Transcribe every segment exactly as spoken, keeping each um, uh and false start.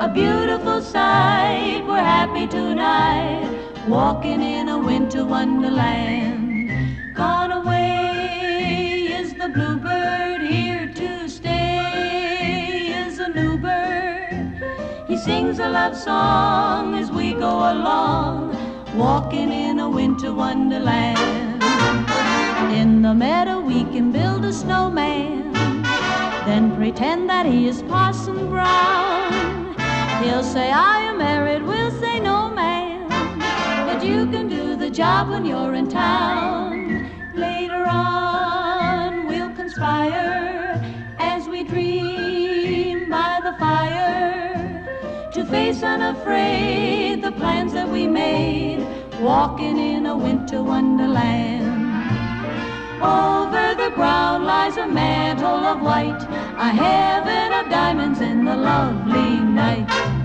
beautiful sight. We're happy tonight, walking in a winter wonderland. Gone away is the bluebird, here to stay is a new bird. He sings a love song as we go along, walking in a winter wonderland. In the meadow we can build a snowman, then pretend that he is Parson Brown. He'll say, I am married, we'll say, no, man, but you can do the job when you're in town. Later on we'll conspire as we dream by the fire, to face unafraid the plans that we made, walking in a winter wonderland. Over the ground lies a mantle of white, a heaven of diamonds in the lovely night.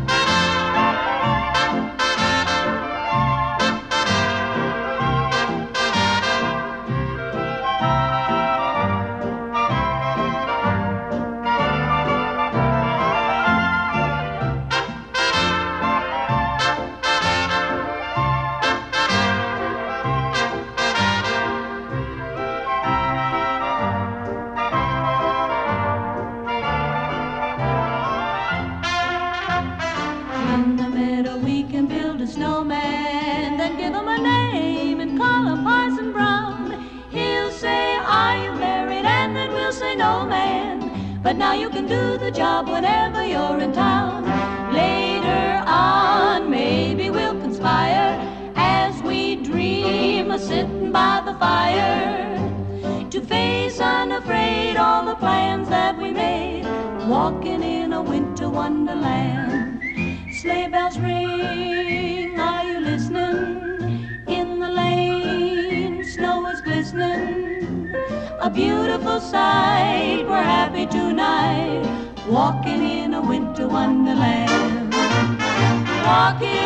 In the meadow we can build a snowman, then give him a name and call him Parson Brown. He'll say, are you married? And then we'll say, no, man, but now you can do the job whenever you're in town. Later on maybe we'll conspire as we dream of sitting by the fire, to face unafraid all the plans that we made, walking in a winter wonderland. Sleigh bells ring, are you listening? In the lane, snow is glistening. A beautiful sight, we're happy tonight, walking in a winter wonderland. Walking